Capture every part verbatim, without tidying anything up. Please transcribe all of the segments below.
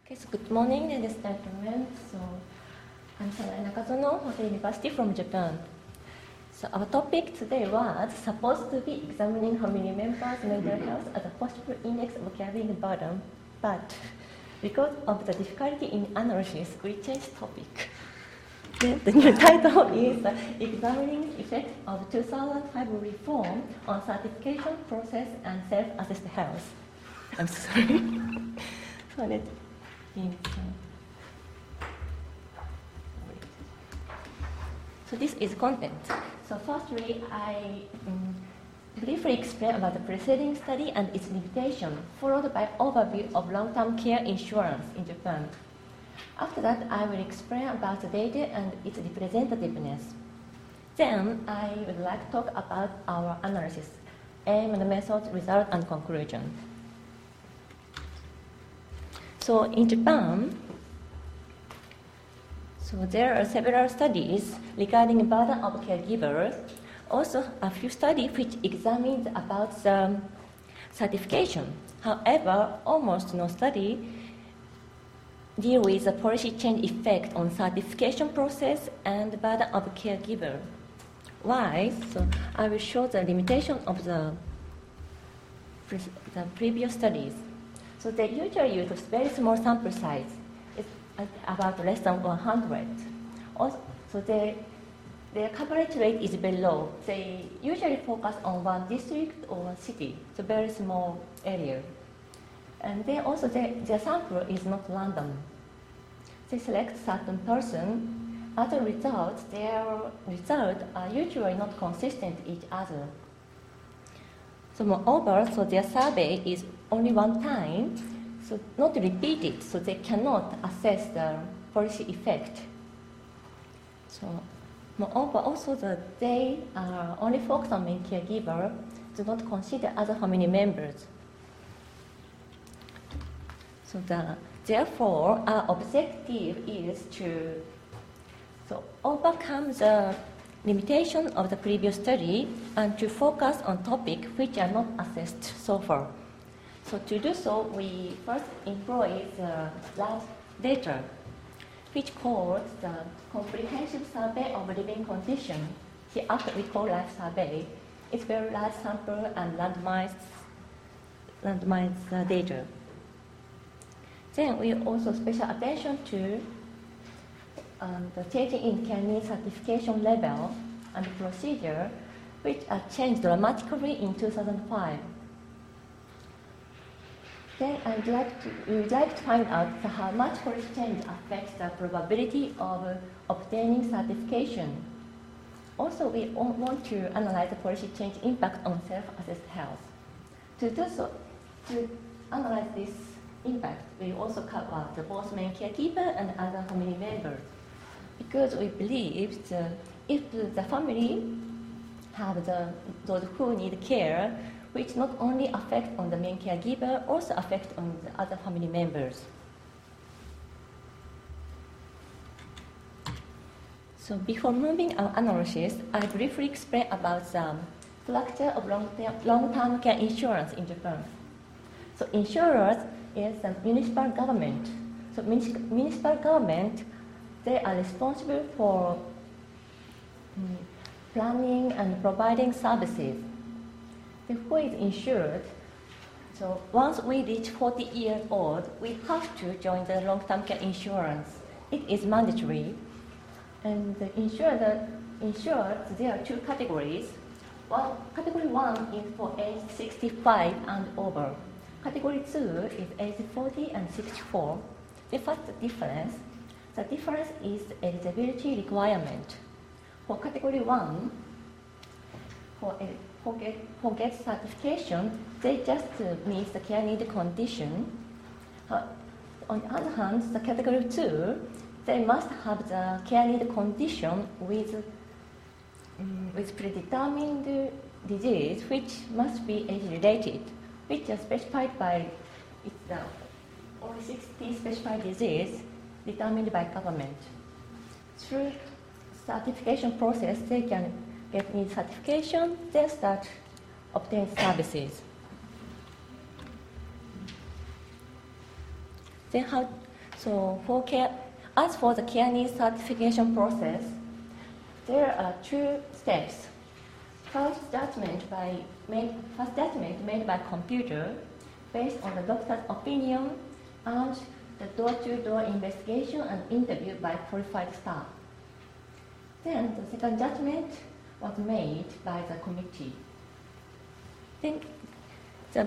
Okay, so good morning, ladies and gentlemen. So I'm Sanae Nakazono, Hosei University from Japan. So our topic today was supposed to be examining family members' mental health as a possible index of caregiving burden, but because of the difficulty in analysis, we changed topic. The, the new title is uh, Examining the Effect of two thousand five Reform on Certification Process and Self-Assessed Health. I'm sorry. So let's So this is content. So firstly, I um, briefly explain about the preceding study and its limitation, followed by overview of long-term care insurance in Japan. After that, I will explain about the data and its representativeness. Then I would like to talk about our analysis, aim and method, result, and conclusion. So in Japan, so there are several studies regarding burden of caregivers. Also, a few studies which examined about the certification. However, almost no study deal with the policy change effect on certification process and burden of caregiver. Why? So I will show the limitation of the, the previous studies. So they usually use a very small sample size. It's about less than one hundred. Also, so they, their coverage rate is very low. They usually focus on one district or city, so very small area. And then also they, their sample is not random. They select certain person. As a result, their results are usually not consistent with each other. So moreover, so their survey is only one time, so not repeated, so they cannot assess the policy effect. So moreover, also that they are only focused on main caregiver, do not consider other family members. So the, therefore, our objective is to so overcome the limitation of the previous study and to focus on topics which are not assessed so far. So to do so, we first employ the last data, which called the Comprehensive Survey of Living Conditions. Here after we call life survey, it's very large sample and randomized, randomized uh, data. Then we also special attention to um, the changing in care needs certification level and procedure, which are changed dramatically in two thousand five. Then I'd like to, we would like to find out how much policy change affects the probability of uh, obtaining certification. Also, we want to analyze the policy change impact on self-assessed health. To do so, to analyze this impact, we also cover the both main caregiver and other family members, because we believe that if the family have the, those who need care, which not only affect on the main caregiver, also affect on the other family members. So before moving our analysis, I briefly explain about the structure of long-term, long-term care insurance in Japan. So insurers is the municipal government. So municipal government, they are responsible for um, planning and providing services. Who is insured? So once we reach forty years old, we have to join the long-term care insurance. It is mandatory. And the insured, insured, there are two categories. One, category one is for age sixty-five and over. Category two is age forty and sixty-four. The first difference, the difference is eligibility requirement. For category one, for For get, for get certification, they just uh, meet the care need condition. Uh, on the other hand, the category two, they must have the care need condition with, um, with predetermined disease, which must be age-related, which are specified by, it's the only sixty specified disease determined by government. Through certification process, they can get need certification, then start obtain services. Then how, So for care, as for the care needs certification process, there are two steps. First judgment by made, first judgment made by computer based on the doctor's opinion and the door-to-door investigation and interview by qualified staff. Then the second judgment was made by the committee. Then the,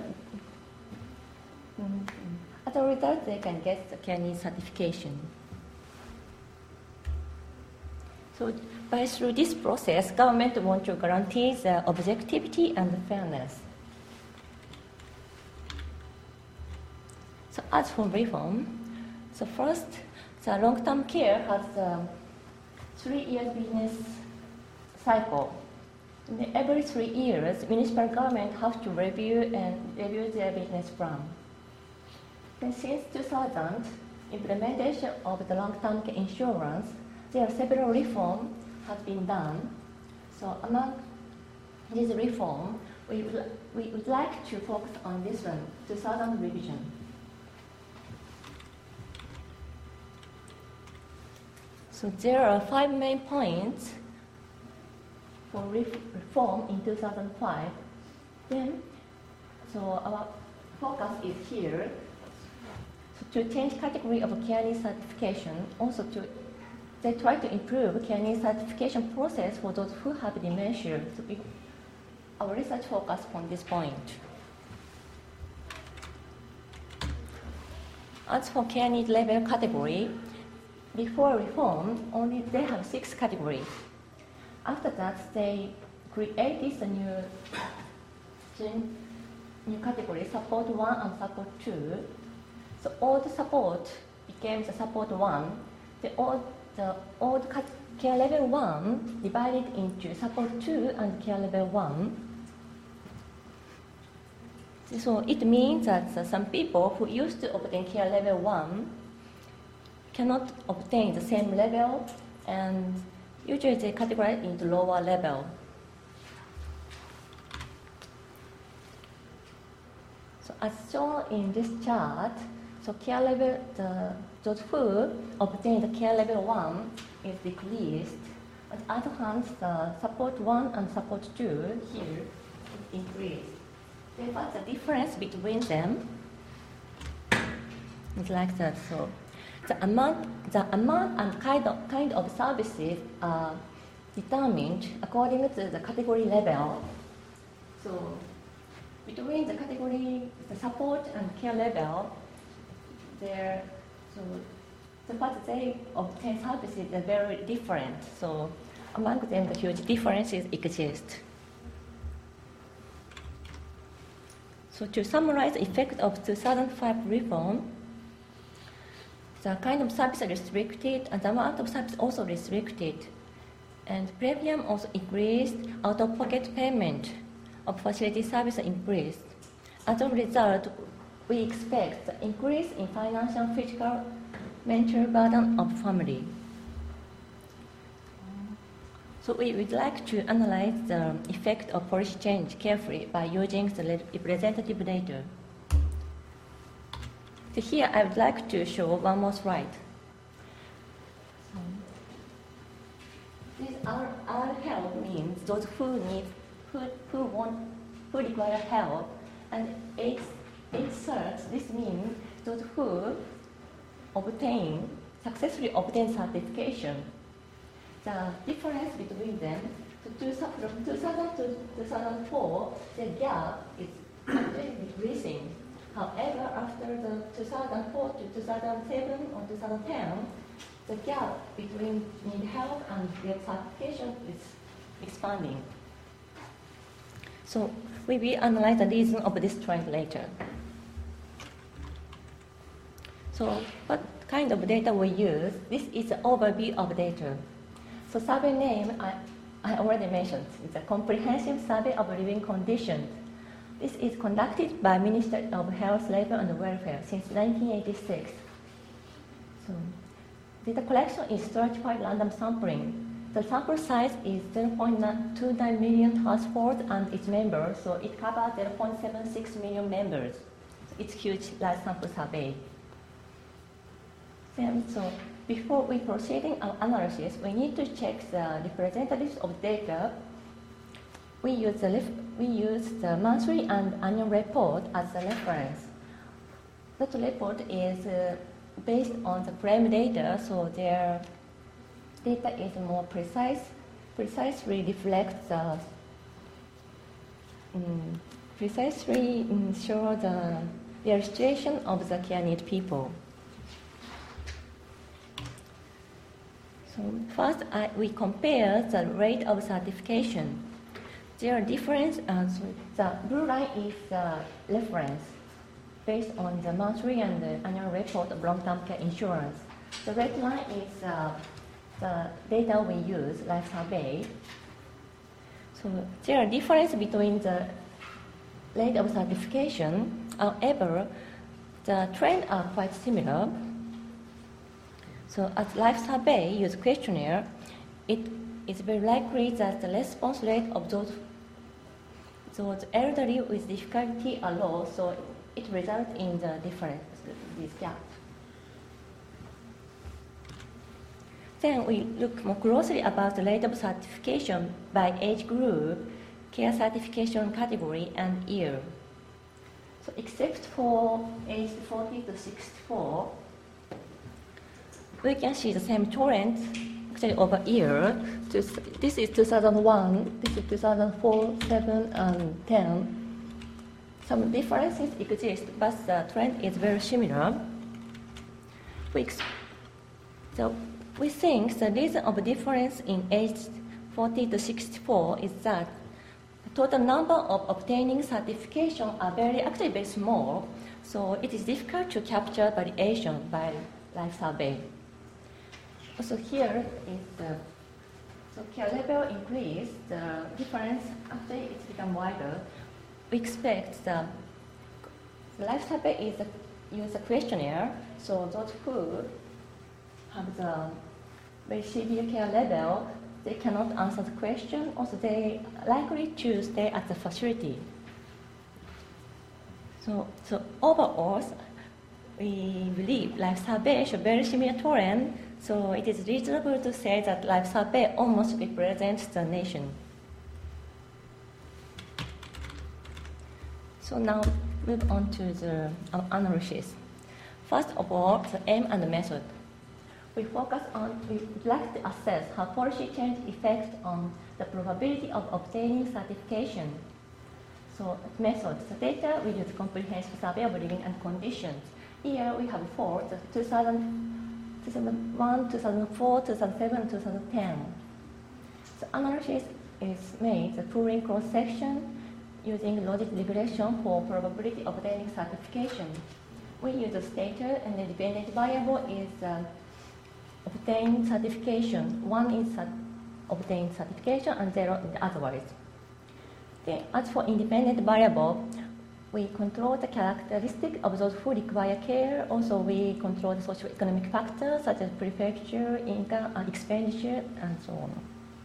mm, as a result, they can get the care needs certification. So by through this process, government wants to guarantee the objectivity and fairness. So as for reform, so first, the long-term care has a three-year business cycle. In every three years, municipal government has to review and review their business plan. And since two thousand, implementation of the long-term care insurance, there are several reforms have been done. So among these reforms, we would, we would like to focus on this one, two thousand revision. So there are five main points for reform in two thousand five. Then, so our focus is here so to change category of care needs certification. Also, to they try to improve care needs certification process for those who have dementia. So we, our research focus on this point. As for care need level category, before reform, only they have six categories. After that, they created a new, new category, support one and support two. So old support became the support one. The old, the old care level one divided into support two and care level one. So it means that uh, some people who used to obtain care level one cannot obtain the same level, and usually they categorize into lower level. So as shown in this chart, so care level, the, those who obtain the care level one is decreased. On the other hand, the support one and support two here is increased. Therefore, the difference between them is like that. So the amount, the amount and kind of, kind of services are determined according to the category level. So between the category, the support and care level, there, so the fact they obtain services are very different. So among them, the huge differences exist. So to summarize the effect of two thousand five reform, the kind of service restricted and the amount of service also restricted, and premium also increased, out-of-pocket payment of facility service increased. As a result, we expect the increase in financial, physical, mental burden of family. So we would like to analyze the effect of policy change carefully by using the representative data. So here I would like to show one more slide. So this our, our help means those who need, who, who want, who require help, and H, H search, this means those who obtain, successfully obtain certification. The difference between them, so from two thousand to two thousand four, the gap is actually decreasing. However, after the two thousand four to two thousand seven or two thousand ten, the gap between need help and their certification is expanding. So we will analyze the reason of this trend later. So what kind of data we use? This is an overview of data. So survey name, I, I already mentioned, it's a comprehensive survey of living conditions. This is conducted by Ministry of Health, Labor and Welfare since nineteen eighty-six. So data collection is stratified random sampling. The sample size is zero point two nine million households and its members, so it covers zero point seven six million members. So it's huge large sample survey. Then, so before we proceeding our analysis, we need to check the representatives of data. We use the ref- we use the monthly and annual report as a reference. That report is uh, based on the frame data, so their data is more precise, precisely reflects the um, precisely um, show the their situation of the care need people. So first, I, we compare the rate of certification. There are different. Uh, so the blue line is the reference based on the monthly and the annual report of long-term care insurance. The red line is uh, the data we use, life survey. So there are differences between the rate of certification. However, the trends are quite similar. So as life survey use questionnaire, it is very likely that the response rate of those, those elderly with difficulty are low, so it results in the difference, this gap. Then we look more closely about the rate of certification by age group, care certification category, and year. So except for age forty to sixty-four, we can see the same trend actually over year. This is two thousand one, this is two thousand four, seven, and ten. Some differences exist, but the trend is very similar. We, so we think the reason of difference in age forty to sixty-four is that the total number of obtaining certification are very actually very small, so it is difficult to capture variation by life survey. Also here is the so care level increase, the difference actually it's become wider. We expect the, the life survey is a, use a questionnaire, so those who have the very severe care level, they cannot answer the question, also they likely to stay at the facility. So, so overall, we believe life survey shows very similar trend. So it is reasonable to say that life survey almost represents the nation. So now move on to the uh, analysis. First of all, the aim and the method. We focus on, we would like to assess how policy change affects on the probability of obtaining certification. So method, the data we use comprehensive survey of living and conditions. Here we have four, the two thousand two thousand one, two thousand four, two thousand seven, two thousand ten. The analysis is made, the pooling cross-section, using logic regression for probability of obtaining certification. We use the stator and the dependent variable is uh, obtained certification. One is uh, obtained certification and zero is otherwise. Okay. As for independent variable, we control the characteristic of those who require care. Also, we control the socio-economic factors such as prefecture, income, and expenditure, and so on.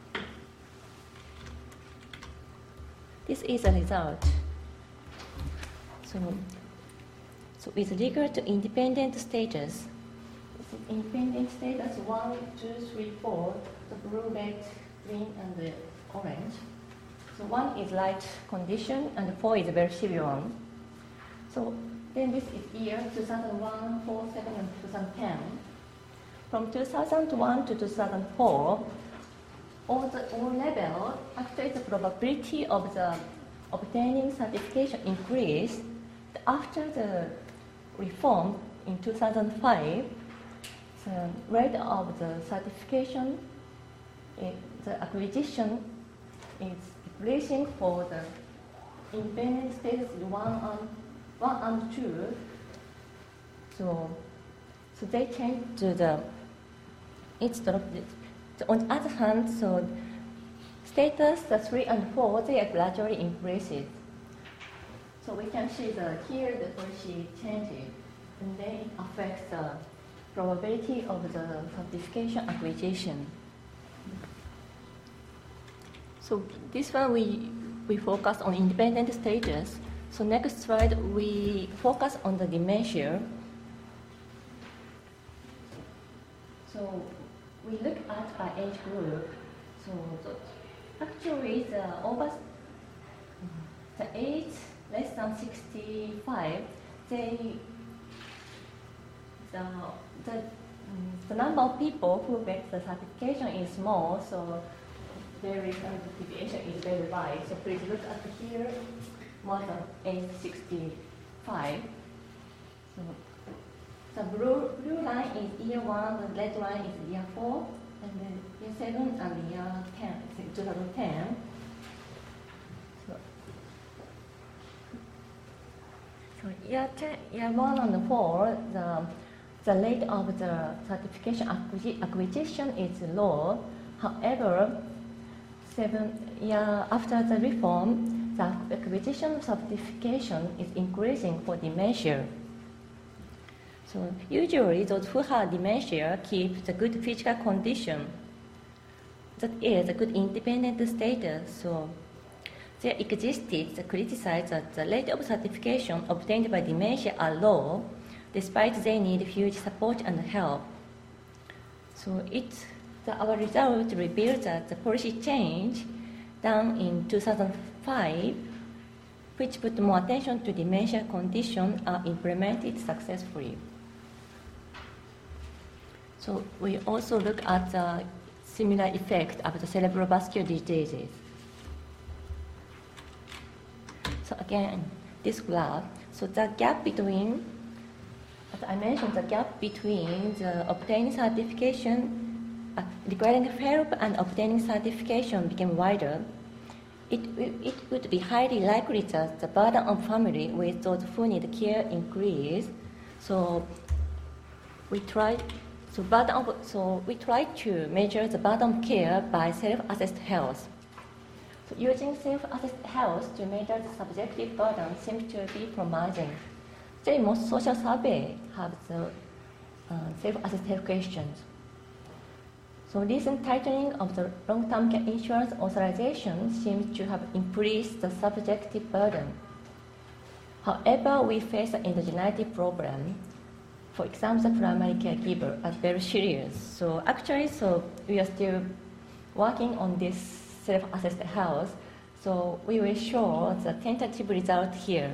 This is a result. So, so with regard to independent status, independent status one, two, three, four, the blue, red, green, and the orange. So one is light condition, and four is a very severe one. So then this is year two thousand one, four, seven, and two thousand ten. From two thousand one to two thousand four, all the all level, actually the probability of the obtaining certification increased. After the reform in two thousand five, the rate of the certification, it, the acquisition is decreasing for the independent status one and one and two. So, so they changed to the it's the So on the other hand, so status the three and four they are gradually increasing. So we can see the here the policy changes, and then it affects the probability of the certification acquisition. So this one we we focus on independent status. So next slide we focus on the dementia. So we look at our age group. So the, actually, the over the age less than sixty-five, they the the um, the number of people who get the certification is small. So very kind of deviation is very wide. So please look at here, more than age sixty-five. So the blue, blue line is year one, the red line is year four, and then year seven and year ten, twenty ten. So, so year ten, year one and four, the the rate of the certification acquisi acquisition is low. However, seven year after the reform, the acquisition certification is increasing for dementia. So usually those who have dementia keep the good physical condition, that is a good independent status. So there existed the criticism that the rate of certification obtained by dementia are low, despite they need huge support and help. So it, the, our result reveals that the policy change done in two thousand five, which put more attention to dementia condition, are implemented successfully. So we also look at the similar effect of the cerebrovascular diseases. So again, this graph, so the gap between, as I mentioned, the gap between the obtaining certification, uh, requiring help and obtaining certification became wider. It, it would be highly likely that the burden on family with those who need care increase. So we tried, so, burden of, so we try to measure the burden of care by self-assessed health. So using self-assessed health to measure the subjective burden seems to be promising. Today, most social surveys have the uh, self-assessed health questions. So recent tightening of the long-term care insurance authorization seems to have increased the subjective burden. However, we face an endogeneity problem. For example, the primary caregiver are very serious. So actually, so we are still working on this self-assessed health. So we will show the tentative result here.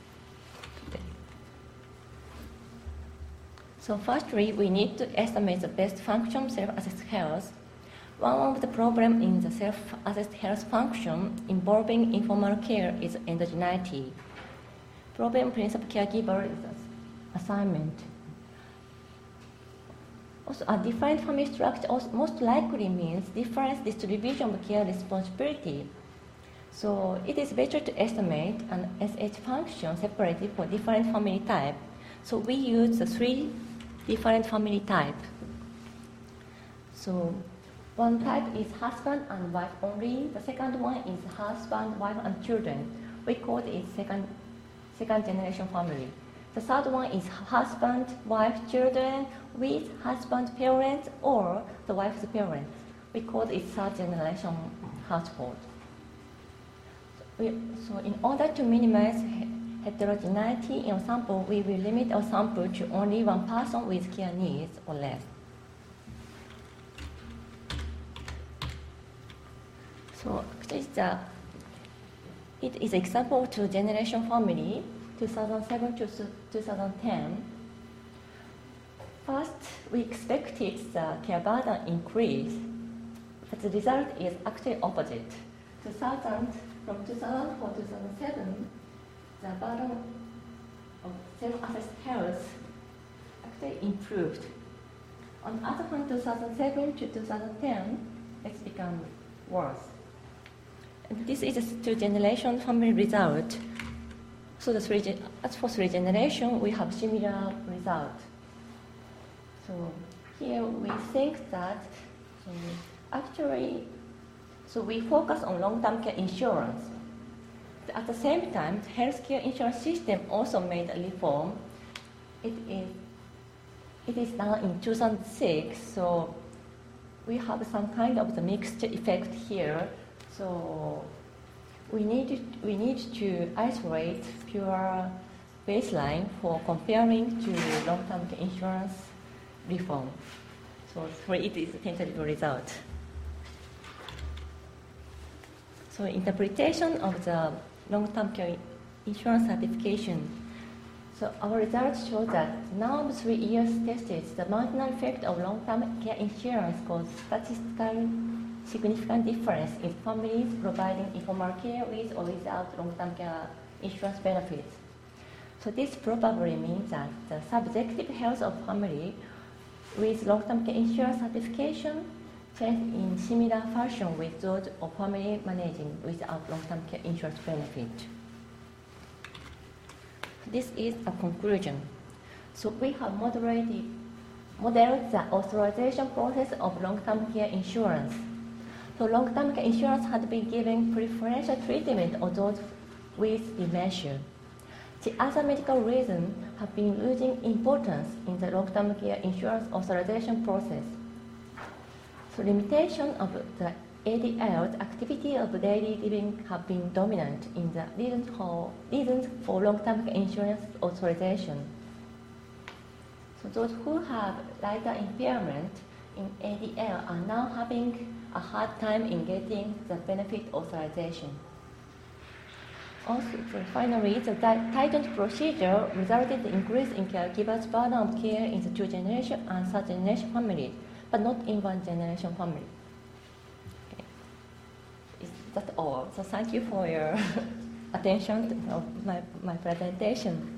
So firstly, we need to estimate the best function of self-assessed health. One of the problems in the self-assessed health function involving informal care is endogeneity. Problem principal caregiver is assignment. Also, a different family structure most likely means different distribution of care responsibility. So it is better to estimate an S H function separated for different family type. So we use the three different family types. So one type is husband and wife only. The second one is husband, wife, and children. We call it second, second generation family. The third one is husband, wife, children with husband parents or the wife's parents. We call it third generation household. So, we, so in order to minimize heterogeneity in a sample, we will limit our sample to only one person with care needs or less. So actually, the, it is example of two-generation family, two thousand seven to two thousand ten. First, we expected the care burden increase, but the result is actually opposite. two thousand, from two thousand four to two thousand seven, the burden of self-assessed health actually improved. On the other hand, two thousand seven to two thousand ten, it's become worse. And this is a two-generation family result. So the three, as for three generation, we have similar result. So here we think that so actually, so we focus on long-term care insurance. At the same time, the healthcare insurance system also made a reform. It is, it is done in two thousand six, so we have some kind of the mixed effect here. So we need, we need to isolate pure baseline for comparing to long-term care insurance reform. So for it is a tentative result. So interpretation of the long-term care insurance certification. So our results show that none of the three years tested, the marginal effect of long-term care insurance caused statistically significant difference in families providing informal care with or without long-term care insurance benefits. So this probably means that the subjective health of family with long-term care insurance certification changed in similar fashion with those of family managing without long-term care insurance benefit. This is a conclusion. So we have moderated, modeled the authorization process of long-term care insurance. So long-term care insurance had been given preferential treatment of those with dementia. The other medical reasons have been losing importance in the long-term care insurance authorization process. So limitation of the A D L's activity of daily living have been dominant in the reasons for, reasons for long-term care insurance authorization. So those who have lighter impairment in A D L are now having a hard time in getting the benefit authorization. Also, finally, the tightened procedure resulted in increase in caregivers' burden of care in the two generation and third generation families, but not in one generation family. Okay. Is that all? So thank you for your attention to my, my presentation.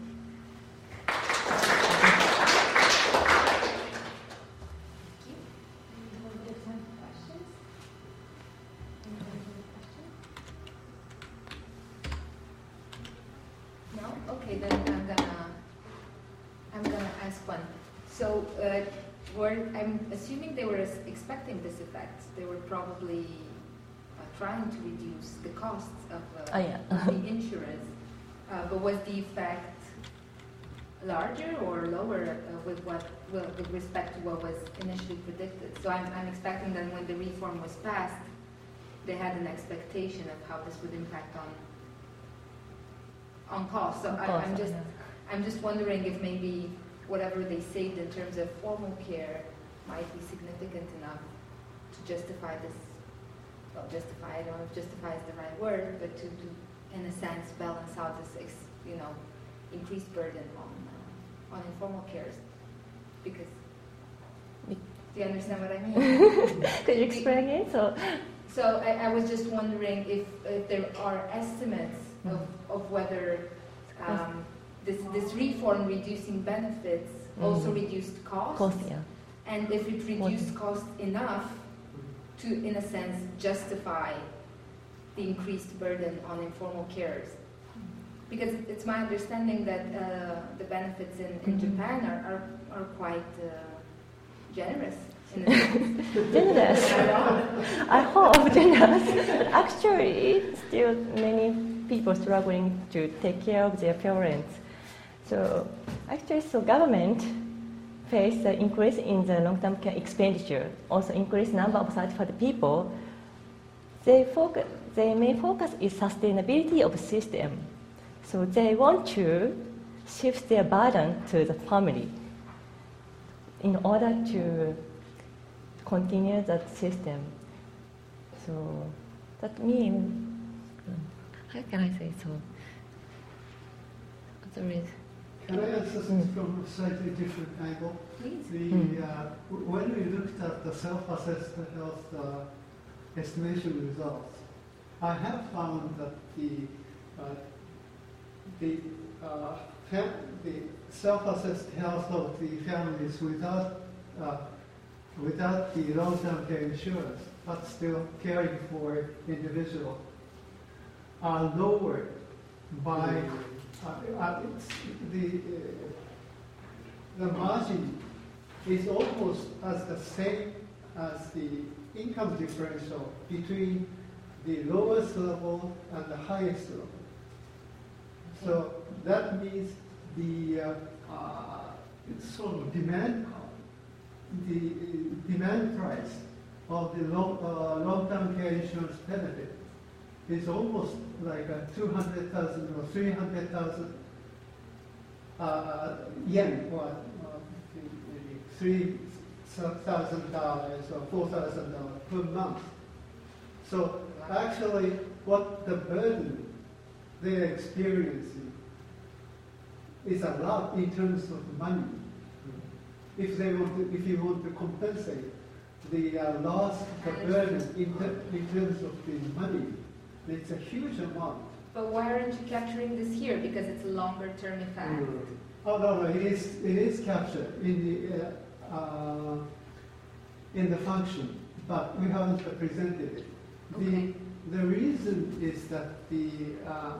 Okay, then I'm gonna I'm gonna ask one. So, uh, were I'm assuming they were expecting this effect. They were probably uh, trying to reduce the costs of, uh, oh, yeah. of the insurance. Uh, but was the effect larger or lower uh, with what well, with respect to what was initially predicted? So I'm I'm expecting that when the reform was passed, they had an expectation of how this would impact on. on cost. So I, I'm just I'm just wondering if maybe whatever they saved in terms of formal care might be significant enough to justify this, well, justify, I don't know if justify is the right word, but to, to in a sense, balance out this, ex, you know, increased burden on uh, on informal cares. Because, do you understand what I mean? Could you explain it? So, so I, I was just wondering if, if there are estimates of, of whether um, this, this reform reducing benefits mm. also reduced costs, cost, yeah. and if it reduced costs enough to, in a sense, justify the increased burden on informal carers. Because it's my understanding that uh, the benefits in, in mm-hmm. Japan are, are, are quite uh, generous. Generous. I hope generous. Actually, still many people struggling to take care of their parents. So actually, so government face the increase in the long-term care expenditure, also increased number of certified people. They focus, they may focus on sustainability of the system. So they want to shift their burden to the family in order to continue that system. So that means, how can I say so? There is, can I answer mm. from a slightly different angle? Please. The, mm. uh, when we looked at the self-assessed health uh, estimation results, I have found that the uh, the, uh, fam- the self-assessed health of the families without uh, without the long-term care insurance, but still caring for individual, are lowered by uh, uh, it's the uh, the margin is almost as the same as the income differential between the lowest level and the highest level. So that means the uh, uh, sort of demand the demand price of the long, uh, long-term care insurance benefit is almost like a two hundred thousand or three hundred thousand uh, yen, or uh, maybe three thousand dollars or four thousand dollars per month. So actually, what the burden they're experiencing is a lot in terms of money. If they want to, if you want to compensate the uh, loss of the burden in, ter in terms of the money, it's a huge amount. But why aren't you capturing this here? Because it's a longer term effect. Mm. Oh no, no, it is it is captured in the uh, uh, in the function, but we haven't presented it. The Okay. the reason is that the uh,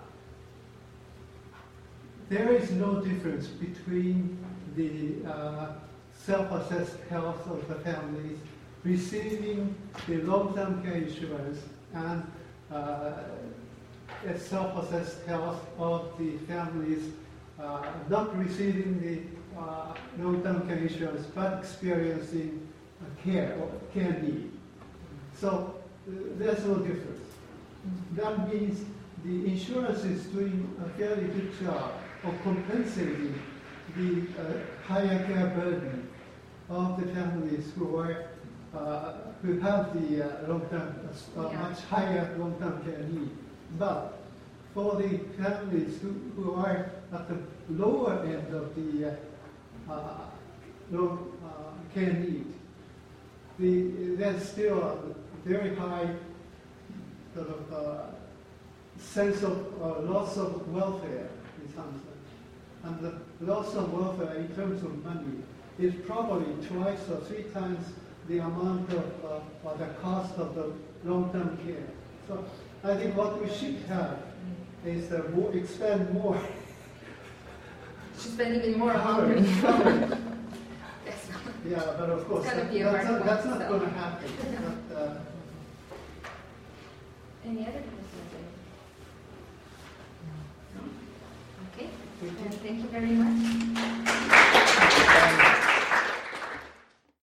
there is no difference between the uh, self-assessed health of the families receiving the long-term care insurance and uh, a self-assessed health of the families uh, not receiving the uh, long-term care insurance but experiencing uh, care or care need. So uh, there's no difference. That means the insurance is doing a fairly good job of compensating the uh, higher care burden of the families who are uh, who have the uh, long-term, uh, Yeah. much higher long-term care need. But for the families who, who are at the lower end of the uh, uh, long uh, care need, the, there's still a very high sort of uh, sense of uh, loss of welfare in some sense. And the loss of welfare in terms of money is probably twice or three times the amount of, uh, or the cost of the long-term care. So I think what we should have is uh, more, expand more. Should spend even more on coverage. coverage. coverage. That's not- Yeah, but of course, It's gonna that- be a that's hard not, that's one, not so. going to happen. But, uh, Any other questions? No? Okay. And thank you very much.